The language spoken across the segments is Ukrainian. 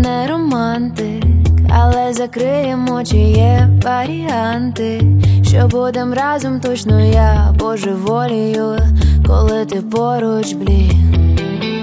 не романтик, але закриємо очі, є варіанти, що будем разом точно, я божеволію, коли ти поруч, блін.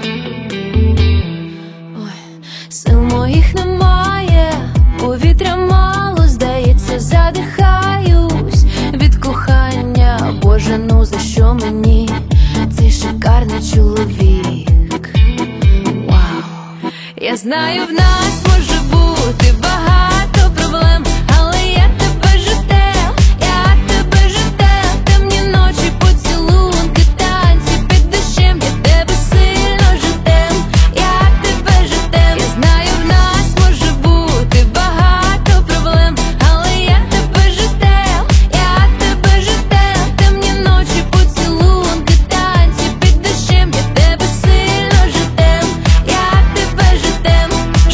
Ой, сил моїх немає, повітря мало, здається, задихаюсь від кохання. Боже, ну за що мені цей шикарний чоловік? Вау. Я знаю, в нас може бути багато проблем, але я тебе ждем, я тебе ждем. Темні ночі, поцілунки, танці під дощем, я тебе сильно ждем, я тебе ждем. Я знаю, в нас може бути багато проблем, але я тебе ждем, я тебе ждем. Темні ночі, поцілунки, танці під дощем, я тебе сильно ждем, я тебе ждем.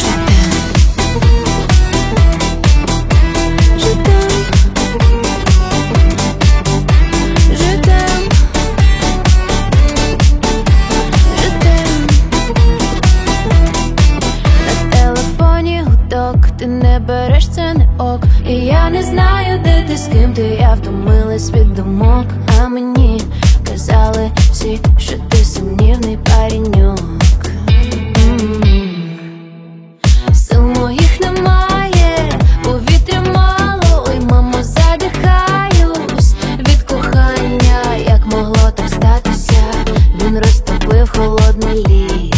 Ти не береш, це не ок. І я не знаю, де ти, з ким ти, я втомилась від думок. А мені казали всі, що ти сумнівний пареньок. Сил моїх немає, повітря мало, ой, мамо, задихаюсь від кохання. Як могло так статися, він розтопив холодний лід.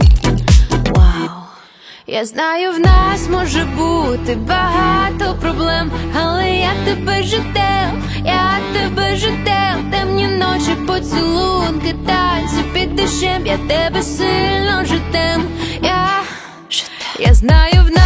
Я знаю, в нас може бути багато проблем, але я тебе ждем, я тебе ждем. Темні ночі, поцілунки, танці під дощем, я тебе сильно ждем, я знаю, в нас